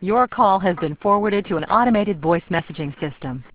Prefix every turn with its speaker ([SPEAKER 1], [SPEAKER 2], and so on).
[SPEAKER 1] Your call has been forwarded to an automated voice messaging system.